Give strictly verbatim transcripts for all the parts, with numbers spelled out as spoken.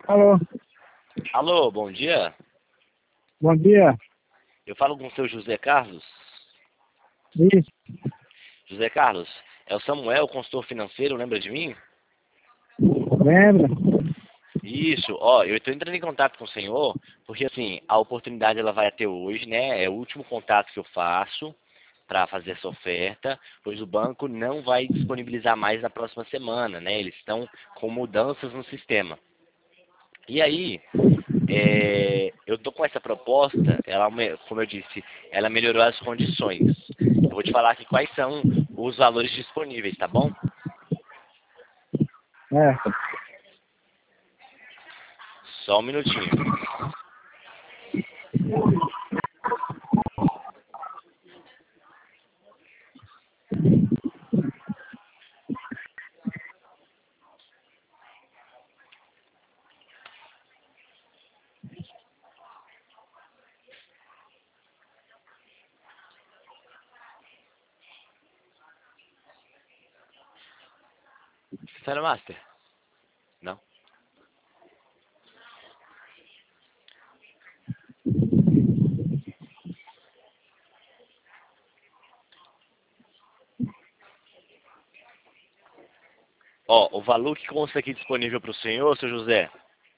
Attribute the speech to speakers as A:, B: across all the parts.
A: Alô,
B: Alô, bom dia.
A: bom dia.
B: Eu falo com o seu José Carlos.
A: Isso,
B: José Carlos, é o Samuel, consultor financeiro, lembra de mim?
A: lembra?
B: Isso, ó, eu estou entrando em contato com o senhor, porque assim, a oportunidade ela vai até hoje, né? É o último contato que eu faço para fazer essa oferta, pois o banco não vai disponibilizar mais na próxima semana, né? Eles estão com mudanças no sistema. E aí, é, eu tô com essa proposta, ela, me- como eu disse, ela melhorou as condições. Eu vou te falar aqui quais são os valores disponíveis, tá bom?
A: É,
B: Só um minutinho. Sério, Master? Não? Ó, o valor que consta aqui disponível para o senhor, seu José,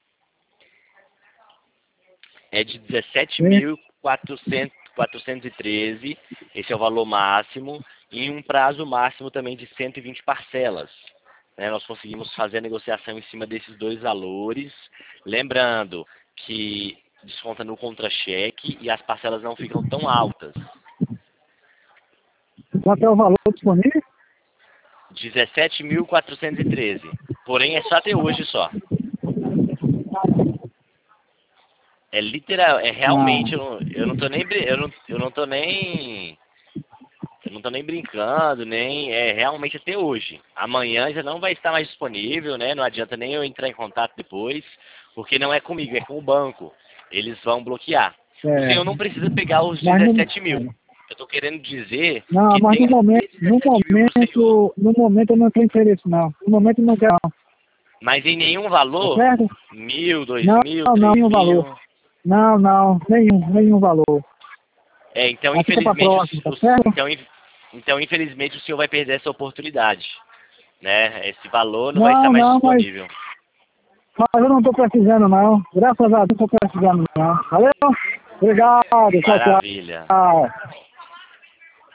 B: é de dezessete
A: sim.
B: mil quatrocentos e treze. Esse é o valor máximo, e um prazo máximo também de cento e vinte parcelas. Né, nós conseguimos fazer a negociação em cima desses dois valores. Lembrando que desconta no contra-cheque e as parcelas não ficam tão altas.
A: Quanto é o valor disponível?
B: dezessete mil quatrocentos e treze. Porém, é só até hoje só. É literal, é realmente, eu
A: Ah,
B: não, eu não tô nem, brin- eu não, eu não tô nem, eu não tô nem brincando, nem, é realmente até hoje. Amanhã já não vai estar mais disponível, né? Não adianta nem eu entrar em contato depois, porque não é comigo, é com o banco. Eles vão bloquear. O
A: é,
B: senhor não precisa pegar os
A: mas no,
B: dezessete mil.
A: é.
B: Eu tô querendo dizer
A: Não,
B: que
A: mas no
B: tem
A: momento,
B: até
A: no
B: dezessete mil pro senhor.
A: momento, no momento eu não tenho interesse não. No momento eu não quero não,
B: Mas em nenhum
A: tá
B: valor,
A: certo?
B: mil, dois
A: Não,
B: mil,
A: não,
B: três
A: nenhum valor.
B: mil.
A: Não, não, nenhum, nenhum valor.
B: É, então
A: Aí fica pra
B: infelizmente,
A: próxima,
B: o,
A: tá
B: o-
A: certo?
B: então, in- então infelizmente o senhor vai perder essa oportunidade, né? Esse valor não vai estar
A: Não,
B: mais
A: não, mas,
B: disponível.
A: mas eu não tô precisando não. Graças a Deus não tô precisando não. Valeu? Obrigado, tchau,
B: Maravilha.
A: tchau.